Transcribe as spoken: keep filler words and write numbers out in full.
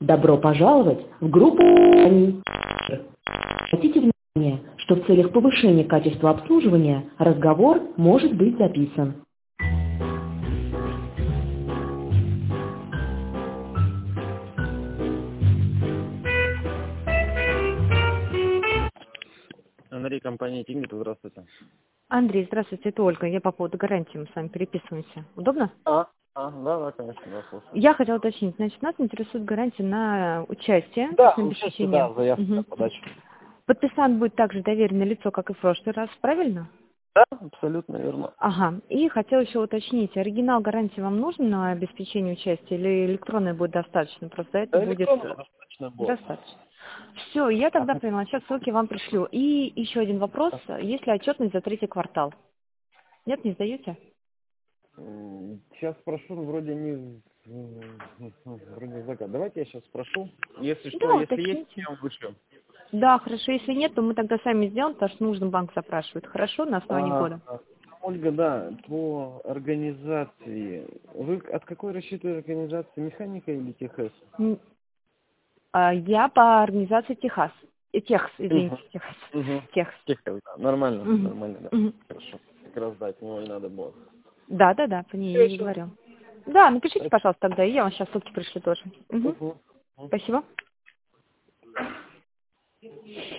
Добро пожаловать в группу компаний. Обратите внимание, что в целях повышения качества обслуживания разговор может быть записан. Андрей, компания Тингет, здравствуйте. Андрей, здравствуйте, это Ольга. Я по поводу гарантии, мы с вами переписываемся. Удобно? А, а, да, да, конечно, да, слушаю. Я хотела уточнить, значит, нас интересует гарантия на участие, то Да, есть на участие, обеспечение. да, заявка на Мгм. подачу. Подписant будет также доверенное лицо, как и в прошлый раз, правильно? Да, абсолютно верно. Ага. И хотела еще уточнить, оригинал гарантии вам нужен на обеспечение участия или электронный будет достаточно? Просто это Да, будет электронного достаточно будет. достаточно. Все, я тогда Ага. поняла, сейчас ссылки вам пришлю. И еще один вопрос, есть ли отчетность за третий квартал? Нет, не сдаете? М, Сейчас спрошу, ну, вроде не... м, Вроде закат. Давайте я сейчас спрошу. Если что, Да, если есть, уточните. я вам вышлю. Да, хорошо. Если нет, то мы тогда сами сделаем, потому что нужно, банк запрашивает. Хорошо, на основании А, кода. Ольга, да, по организации. Вы от какой рассчитываете организации? Механика или ТХС? М, а, Я по организации Техас. Э, Техс, извините, Угу. Техас. Угу. Техс. ТХС, да. Нормально, Мгм. нормально, да. Мгм. Хорошо. Как раз, да, от него и надо было. Да, да, да, по ней я и говорю. Да, напишите, пожалуйста, тогда, и я вам сейчас ссылки пришлю тоже. Мгм. Угу. Спасибо.